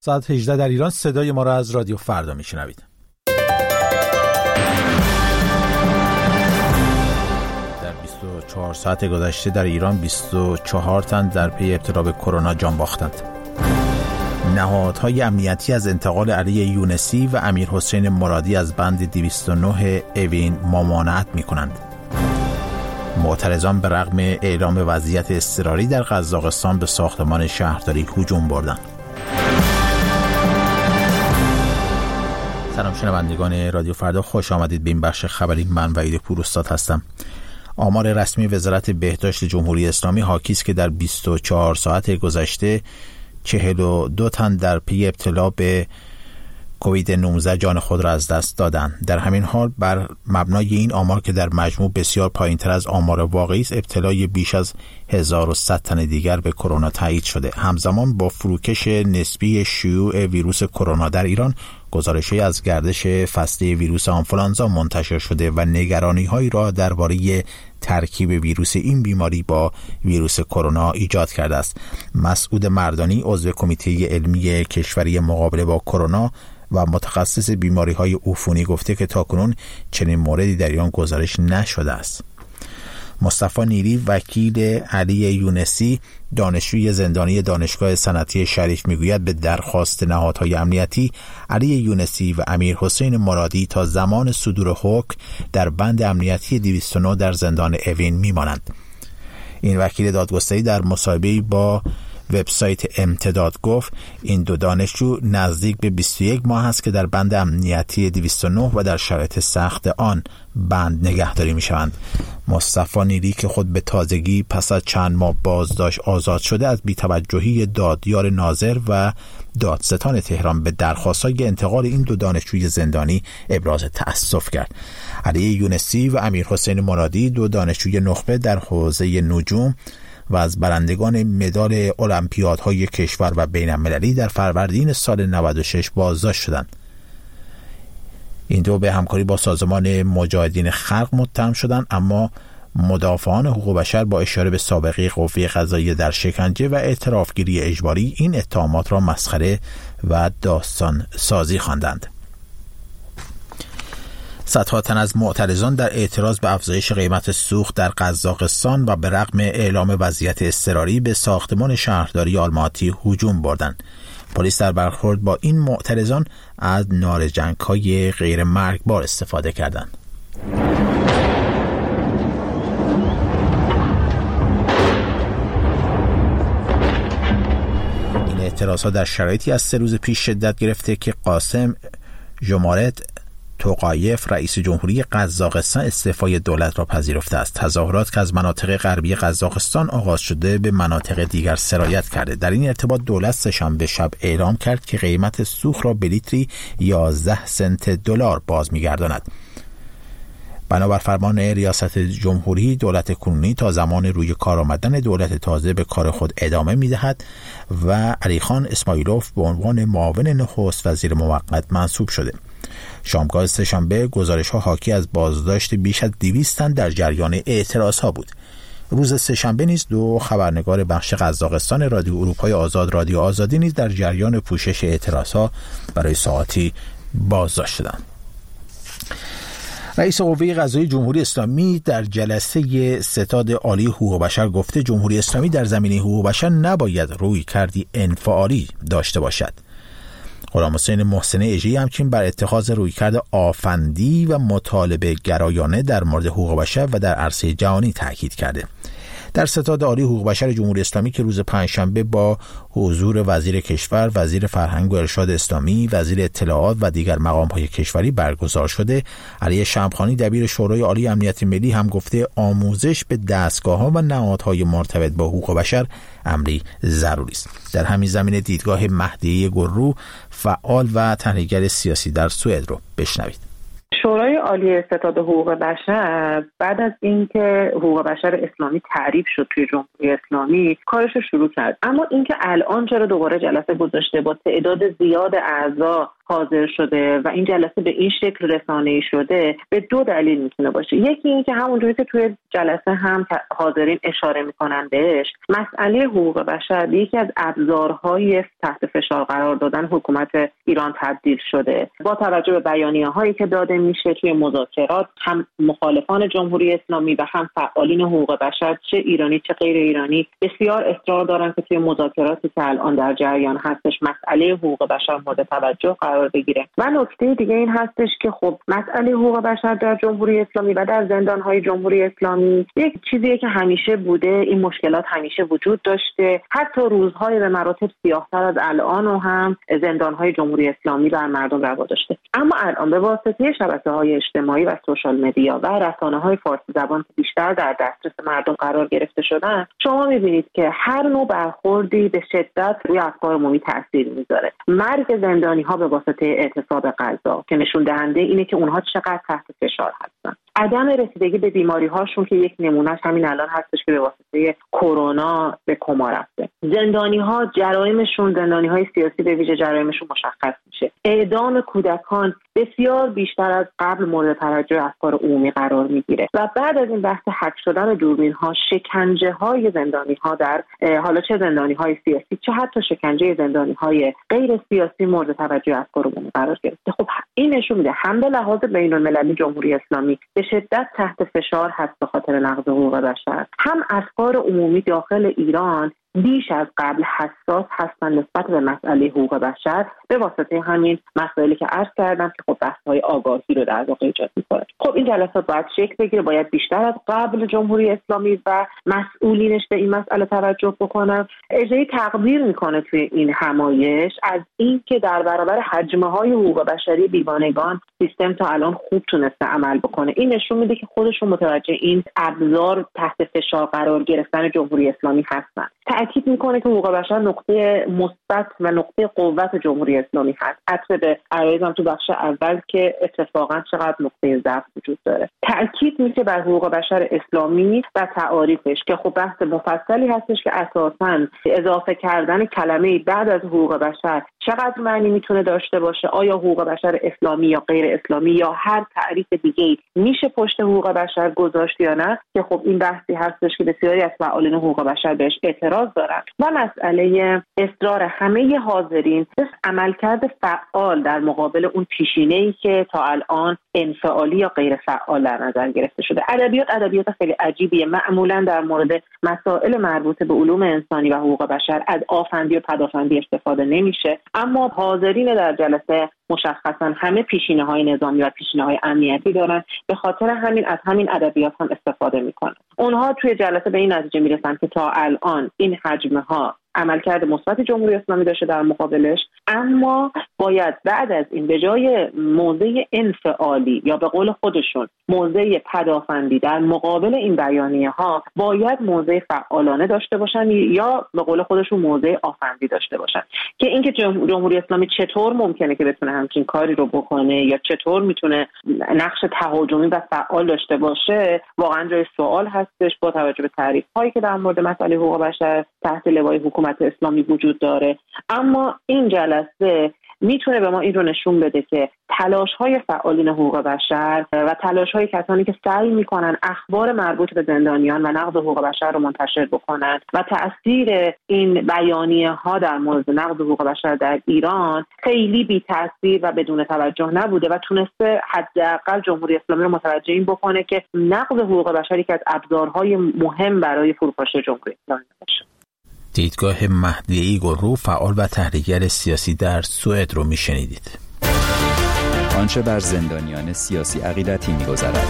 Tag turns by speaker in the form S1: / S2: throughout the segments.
S1: ساعت 18 در ایران صدای ما را از رادیو فردا میشنوید. در 24 ساعت گذشته در ایران 24 تن در پی ابتلا به کرونا جان باختند. نهادهای امنیتی از انتقال علی یونسی و امیر حسین مرادی از بند 209 اوین ممانعت می‌کنند. معترضان به رغم اعلام وضعیت اضطراری در قزاقستان به ساختمان شهرداری هجوم بردند. سلام شنوندگان رادیو فردا، خوش آمدید به این بخش خبری. من وحید پوراستاد هستم. آمار رسمی وزارت بهداشت جمهوری اسلامی حاکی است که در 24 ساعت گذشته 42 تن در پی ابتلا به کووید 19 جان خود را از دست دادند. در همین حال بر مبنای این آمار که در مجموع بسیار پایین‌تر از آمار واقعی است، ابتلای بیش از 1100 تن دیگر به کرونا تایید شده. همزمان با فروکش نسبی شیوع ویروس کرونا در ایران، گزارش‌هایی از گردش فصلی ویروس آنفولانزا منتشر شده و نگرانی‌هایی را درباره ترکیب ویروس این بیماری با ویروس کرونا ایجاد کرده است. مسعود مردانی، عضو کمیته علمی کشوری مقابله با کرونا و متخصص بیماری‌های عفونی، گفته که تاکنون چنین موردی در ایران گزارش نشده است. مصطفی نیری، وکیل علی یونسی، دانشجوی زندانی دانشگاه صنعتی شریف، میگوید به درخواست نهادهای امنیتی، علی یونسی و امیر حسین مرادی تا زمان صدور حکم در بند امنیتی 209 در زندان اوین میمانند. این وکیل دادگستری در مصاحبه‌ای با وبسایت امتداد گفت این دو دانشجو نزدیک به 21 ماه است که در بند امنیتی 209 و در شرایط سخت آن بند نگهداری می شوند. مصطفی نیری که خود به تازگی پس از چند ماه بازداشت آزاد شده، از بی‌توجهی دادیار ناظر و دادستان تهران به درخواست‌های انتقال این دو دانشجوی زندانی ابراز تأسف کرد. علی یونسی و امیر حسین مرادی، دو دانشجوی نخبه در حوزه نجوم و از برندگان مدال المپیادهای کشور و بین‌المللی، در فروردین سال 96 بازداشت شدند. این دو به همکاری با سازمان مجاهدین خلق متهم شدند، اما مدافعان حقوق بشر با اشاره به سابقه قوه قضاییه در شکنجه و اعترافگیری اجباری این اتهامات را مسخره و داستان سازی خواندند. صدها تن از معترضان در اعتراض به افزایش قیمت سوخت در قزاقستان و به رغم اعلام وضعیت اضطراری به ساختمان شهرداری آلماتی هجوم بردند. پلیس در برخورد با این معترضان از نارنجک‌های غیر مرگبار استفاده کردند. این اعتراضها در شرایطی از 3 روز پیش شدت گرفته که قاسم ژومارت توقایف، رئیس جمهوری قزاقستان، استعفای دولت را پذیرفته است. تظاهرات که از مناطق غربی قزاقستان آغاز شده به مناطق دیگر سرایت کرده. در این ارتباط دولت سه‌شنبه شب اعلام کرد که قیمت سوخت را به لیتری 11 سنت دلار باز می‌گرداند. بنابر فرمان ریاست جمهوری، دولت کنونی تا زمان روی کار آمدن دولت تازه به کار خود ادامه می‌دهد و علیخان اسماعیلوف به عنوان معاون نخست وزیر موقت منصوب شده. شامگاه سه‌شنبه گزارش‌ها حاکی از بازداشت بیش از 200 تن در جریان اعتراض‌ها بود. روز سه‌شنبه نیز 2 خبرنگار بخش قزاقستان رادیو اروپای آزاد، رادیو آزادی، نیز در جریان پوشش اعتراض‌ها برای ساعاتی بازداشت شدند. رئیس قوه قضاییه جمهوری اسلامی در جلسه ستاد عالی حقوق بشر گفته جمهوری اسلامی در زمینه حقوق بشر نباید رویکردی انفعالی داشته باشد. غلام حسین محسن اژه‌ای همچنین بر اتخاذ رویکرد آفندی و مطالبه گرایانه در مورد حقوق بشر و در عرصه جهانی تاکید کرده. در ستاد عالی حقوق بشر جمهوری اسلامی که روز پنجشنبه با حضور وزیر کشور، وزیر فرهنگ و ارشاد اسلامی، وزیر اطلاعات و دیگر مقام‌های کشوری برگزار شده، علی شمخانی دبیر شورای عالی امنیت ملی هم گفته آموزش به دستگاه‌ها و نهادهای مرتبط با حقوق بشر امری ضروری است. در همین زمینه دیدگاه مهدیه گرو، فعال و تحلیلگر سیاسی در سوئد رو بشنوید.
S2: شورای عالی ستاد حقوق بشر بعد از اینکه حقوق بشر اسلامی تعریف شد توی جمهوری اسلامی کارش رو شروع کرد، اما اینکه الان چرا دوباره جلسه گذاشته با تعداد زیاد اعضا حاضر شده و این جلسه به این شکل رسانه‌ای شده به دو دلیل میتونه باشه. یکی این که همونجوری که توی جلسه هم حاضرین اشاره میکنن بهش، مسئله حقوق بشر یکی از ابزارهای تحت فشار قرار دادن حکومت ایران تبدیل شده. با توجه به بیانیه‌هایی که داده میشه توی مذاکرات، هم مخالفان جمهوری اسلامی و هم فعالین حقوق بشر، چه ایرانی چه غیر ایرانی، بسیار اصرار دارن که توی مذاکراتی که الان در جریان هستش مسئله حقوق بشر مورد توجه قرار بگیره. و نکته دیگه این هستش که خب مسئله حقوق بشر در جمهوری اسلامی و در زندان‌های جمهوری اسلامی یک چیزیه که همیشه بوده. این مشکلات همیشه وجود داشته، حتی روزهای به مراتب سیاه‌تر از الان و هم زندان‌های جمهوری اسلامی بر مردم روا داشته. اما الان به واسطه شبکه‌های اجتماعی و سوشال مدیا و رسانه‌های فارسی زبان که بیشتر در دسترس مردم قرار گرفته شدن، شما می‌بینید که هر نوع برخوردی به شدت روی افکار عمومی تاثیر می‌ذاره. مرگ زندانی‌ها به واسطه اعتصاب غذا که نشون دهنده اینه که اونها چقدر تحت فشار هستن. عدم رسیدگی به بیماری‌هاشون که یک نمونهش همین الان هستش که به واسطه کرونا به کما رفته. زندانی‌ها جرایمشون، زندانی‌های سیاسی به ویژه جرایمشون مشخص میشه. اعدام کودکان بسیار بیشتر از قبل مورد توجه افکار عمومی قرار میگیره و بعد از این بحث حک شدن دوربین‌ها، شکنجه‌های زندانی‌ها در حالا چه زندانی‌های سیاسی چه حتی شکنجه زندانی‌های غیر سیاسی مورد توجه افکار عمومی قرار گرفته. خب این نشون میده هم به لحاظ بین‌المللی جمهوری اسلامی به شدت تحت فشار هست به خاطر نقض حقوق بشر، هم افکار عمومی داخل ایران بیش از قبل حساس هستن نسبت به مسئله حقوق بشر به واسطه همین مسائلی که عرض کردم که خب بحث‌های آگاهی رو در واقع ایجاد می‌کنه. خب این جلسات باید شکل بگیره، باید بیشتر از قبل جمهوری اسلامی و مسئولینش به این مسئله توجه بکنن. اجرای تقدیر میکنه توی این همایش از این که در برابر حجم‌های حقوق بشری بیگانگان سیستم تا الان خوب تونسته عمل بکنه. این نشون میده که خودشون متوجه این ابزار تحت فشار قرار گرفتن جمهوری اسلامی هستن. تأکید میکنه که حقوق بشر نقطه مثبت و نقطه قوت جمهوری اسلامی هست. حتی به عرایزم تو بخش اول که اتفاقا چقدر نقطه ضعف وجود داره. تأکید میشه بر حقوق بشر اسلامی و تعاریفش که خب بحث مفصلی هستش که اساساً اضافه کردن کلمه بعد از حقوق بشر چقدر معنی میتونه داشته باشه. آیا حقوق بشر اسلامی یا غیر اسلامی یا هر تعریف دیگه‌ای میشه پشت حقوق بشر گذاشت یا نه، که خب این بحثی هستش که بسیاری از فعالین حقوق بشر بهش اعتراض دارن. و مسئله اصرار همه حاضرین به عملکرد فعال در مقابل اون پیشینه‌ای که تا الان انفعالی یا غیر فعال در نظر گرفته شده. ادبیات خیلی عجیبیه. معمولا در مورد مسائل مربوط به علوم انسانی و حقوق بشر از آفندی و پدافندی استفاده نمیشه، اما حاضرین در جلسه مشخصا همه پیشینه‌های نظامی و پیشینه‌های امنیتی دارن، به خاطر همین از همین ادبیات هم استفاده میکنن. اونها توی جلسه به این نتیجه میرسن که تا الان این حجم‌ها عملکرد مثبت جمهوری اسلامی داشته در مقابلش، اما باید بعد از این به جای موضع انفعالی یا به قول خودشون موضع پدافندی در مقابل این بیانیه‌ها باید موضع فعالانه داشته باشن یا به قول خودشون موضع آفندی داشته باشن. که اینکه جمهوری اسلامی چطور ممکنه که بتونه همچین کاری رو بکنه یا چطور میتونه نقش تهاجمی و فعال داشته باشه واقعا جای سوال هستش با توجه به تعریف‌هایی که در مورد مسئله حقوق بشر تحت لوای حکومت اسلامی وجود داره. اما این جلسه میتونه به ما این رو نشون بده که تلاش‌های فعالین حقوق بشر و تلاش‌های کسانی که سعی میکنن اخبار مربوط به زندانیان و نقض حقوق بشر رو منتشر بکنن و تأثیر این بیانیه‌ها در مورد نقض حقوق بشر در ایران خیلی بی تأثیر و بدون توجه نبوده و تونسته حداقل جمهوری اسلامی رو متوجه این بکنه که نقض حقوق بشر که از ابزارهای مهم برای فروپاشی جمهوری اسلامی باشه.
S1: دیدگاه مهدیه گلرو، فعال و تحلیلگر سیاسی در سوئد رو میشنیدید.
S3: آنچه بر زندانیان سیاسی عقیدتی می‌گذرد.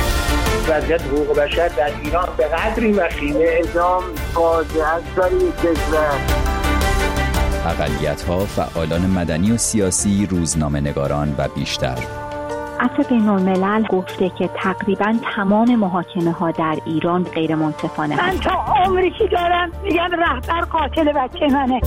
S4: وضعیت حقوق بشر در ایران به قدری وخیمه اعدام فاجعه است برای کشور.
S3: اقلیت‌ها، فعالان مدنی و سیاسی، روزنامه‌نگاران و بیشتر.
S5: عفو بین‌الملل گفته که تقریباً تمام محاکمه‌ها در ایران غیر منصفانه
S6: من تا عمری که دارم میگم رهبر قاتل بچه منه.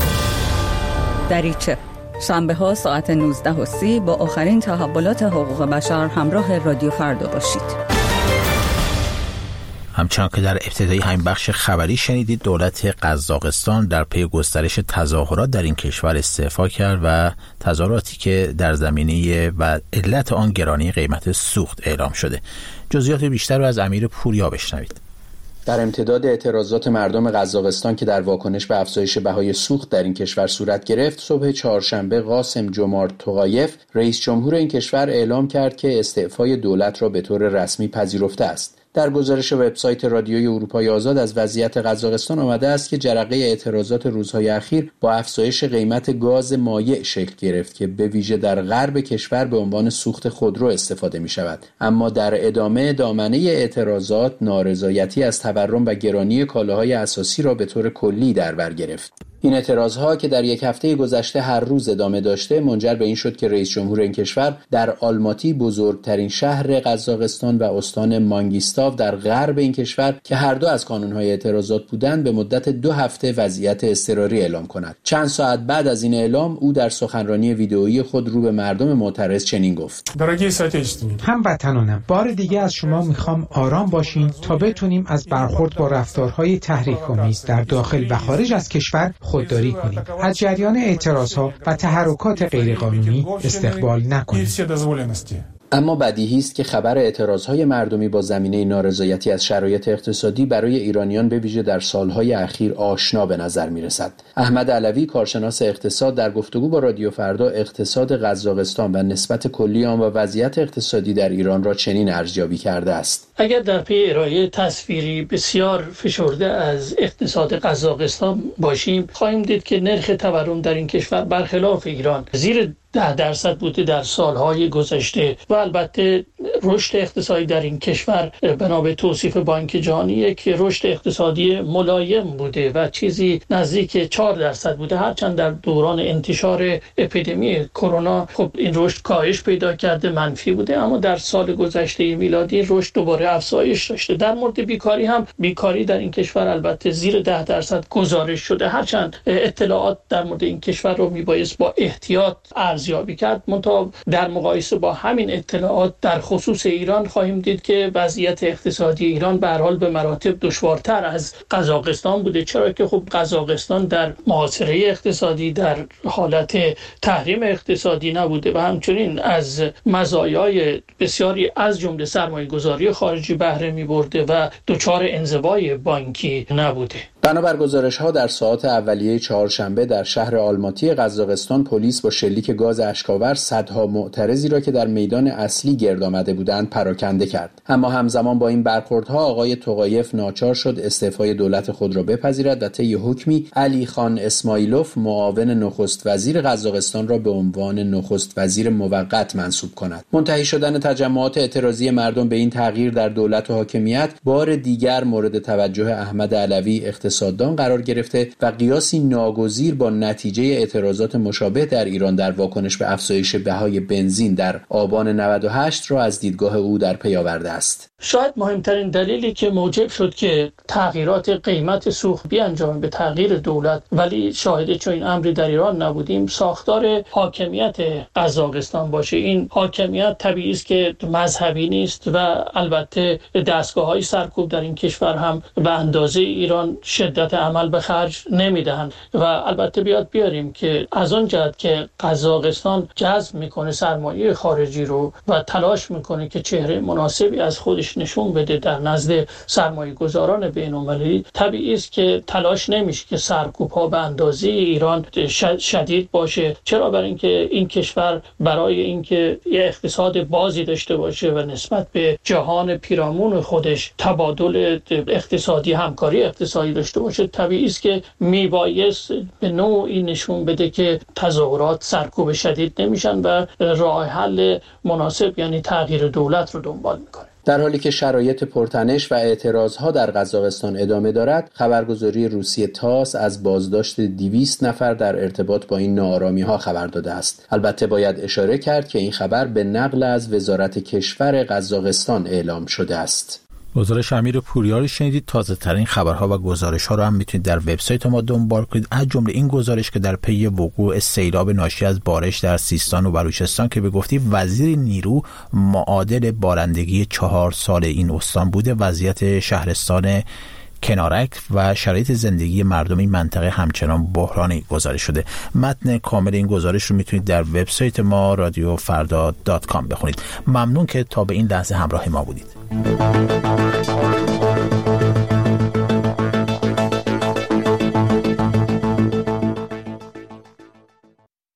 S7: دریچه شنبه‌ها ساعت 19:30 با آخرین تحولات حقوق بشر همراه رادیو فردا باشید.
S1: همچنان که در ابتدای همین بخش خبری شنیدید، دولت قزاقستان در پی گسترش تظاهرات در این کشور استعفا کرد و تظاهراتی که در زمینه و علت آن گرانی قیمت سوخت اعلام شده. جزئیات بیشتر رو از امیر پوریا بشنوید.
S8: در امتداد اعتراضات مردم قزاقستان که در واکنش به افزایش بهای سوخت در این کشور صورت گرفت، صبح چهارشنبه قاسم جومارت توقایف، رئیس جمهور این کشور اعلام کرد که استعفای دولت را به طور رسمی پذیرفته است. در گزارش وبسایت رادیوی اروپای آزاد از وضعیت قزاقستان آمده است که جرقه اعتراضات روزهای اخیر با افزایش قیمت گاز مایع شکل گرفت که به ویژه در غرب کشور به عنوان سوخت خودرو استفاده می شود. اما در ادامه دامنه اعتراضات نارضایتی از تورم و گرانی کالاهای اساسی را به طور کلی در بر گرفت. این اعتراضها که در یک هفته گذشته هر روز ادامه داشته منجر به این شد که رئیس جمهور این کشور در آلماتی، بزرگترین شهر قزاقستان و استان مانگیستاو در غرب این کشور که هر دو از کانونهای اعتراضات بودند، به مدت 2 هفته وضعیت اضطراری اعلام کند. چند ساعت بعد از این اعلام او در سخنرانی ویدئویی خود رو به مردم معترض چنین گفت:
S9: هموطنانم، بار دیگه از شما میخوام آرام باشین تا بتونیم از برخورد با رفتارهای تحریک‌آمیز در داخل و خارج از کشور خودداری کنیم. از جریان اعتراضها و تحرکات غیرقانونی استقبال نکنیم.
S8: اما بدیهی است که خبر اعتراضهای مردمی با زمینه نارضایتی از شرایط اقتصادی برای ایرانیان به ویژه در سالهای اخیر آشنا به نظر می‌رسد. احمد علوی، کارشناس اقتصاد، در گفتگو با رادیو فردا اقتصاد قزاقستان و نسبت کلی آن و وضعیت اقتصادی در ایران را چنین ارزیابی کرده است:
S10: اگر در پی ارائه تصویری بسیار فشرده از اقتصاد قزاقستان باشیم، خواهیم دید که نرخ تورم در این کشور برخلاف ایران زیر 10% بوده در سالهای گذشته و البته رشد اقتصادی در این کشور بنا به توصیف بانک جهانی یک رشد اقتصادی ملایم بوده و چیزی نزدیک 4% بوده، هرچند در دوران انتشار اپیدمی کرونا خب این رشد کاهش پیدا کرده، منفی بوده، اما در سال گذشته میلادی رشد دوباره افزایش داشته. در مورد بیکاری هم، بیکاری در این کشور البته زیر 10% گزارش شده، هرچند اطلاعات در مورد این کشور رو میبایست با احتیاط ارزیابی کرد. منتها در مقایسه با همین اطلاعات در خصوص ایران خواهیم دید که وضعیت اقتصادی ایران به هر حال به مراتب دشوارتر از قزاقستان بوده، چرا که خب قزاقستان در محاصره اقتصادی، در حالت تحریم اقتصادی نبوده و همچنین از مزایای بسیاری از جمله سرمایه‌گذاری خارجی بهره می‌برده و دچار انزوای بانکی نبوده.
S8: بنابر گزارش‌ها در ساعات اولیه چهارشنبه در شهر آلماتی قزاقستان، پلیس با شلیک گاز اشک‌آور صدها معترضی را که در میدان اصلی گرد آمده بودند پراکنده کرد. اما همزمان با این برخوردها آقای توقایف ناچار شد استعفای دولت خود را بپذیرد و طی حکمی علی خان اسماعیلوف، معاون نخست وزیر قزاقستان، را به عنوان نخست وزیر موقت منصوب کند. منتهی شدن تجمعات اعتراضی مردم به این تغییر در دولت و حاکمیت بار دیگر مورد توجه احمد علوی اقتصاددان قرار گرفته و قیاسی ناگزیر با نتیجه اعتراضات مشابه در ایران در واکنش به افزایش بهای بنزین در آبان 98 را از دیدگاه او در پی آورده است.
S10: شاید مهمترین دلیلی که موجب شد که تغییرات قیمت سوخت بیانجامه به تغییر دولت، ولی شاهد چنین امری در ایران نبودیم، ساختار حاکمیت قزاقستان باشه. این حاکمیت طبیعی است که مذهبی نیست و البته دستگاه‌های سرکوب در این کشور هم به اندازه ایران شدت عمل به خرج نمیدهند و البته بیاریم که از آن جهت که قزاقستان جذب میکنه سرمایه خارجی رو و تلاش میکنه که چهره مناسبی از خودش نشون بده در نزد سرمایه گذاران بین‌المللی، طبیعی است که تلاش نمیشه که سرکوب ها به اندازه ایران شدید باشه، چرا؟ برای اینکه این کشور برای اینکه یه اقتصاد بازی داشته باشه و نسبت به جهان پیرامون خودش تبادل اقتصادی، همکاری اقتصادی داشته باشه، طبیعی است که میبایست به نوعی نشون بده که تظاهرات سرکوب شدید نمیشن و راه حل مناسب یعنی تغییر دولت رو دنبال میکنه.
S8: در حالی که شرایط پرتنش و اعتراضها در قزاقستان ادامه دارد، خبرگزاری روسیه تاس از بازداشت 200 نفر در ارتباط با این ناآرامی‌ها خبر داده است. البته باید اشاره کرد که این خبر به نقل از وزارت کشور قزاقستان اعلام شده است.
S1: گزارش امیر پوریاری شنیدید. تازه ترین خبرها و گزارش ها رو هم میتونید در وبسایت ما دنبال کنید، از جمله این گزارش که در پی وقوع سیلاب ناشی از بارش در سیستان و بلوچستان که به گفتی وزیر نیرو معادل بارندگی 4 سال این استان بوده، وضعیت شهرستان کنارک و شرایط زندگی مردم این منطقه همچنان بحرانی گزارش شده. متن کامل این گزارش رو میتونید در وبسایت ما radiofrda.com بخونید. ممنون که تا به این لحظه همراه ما بودید.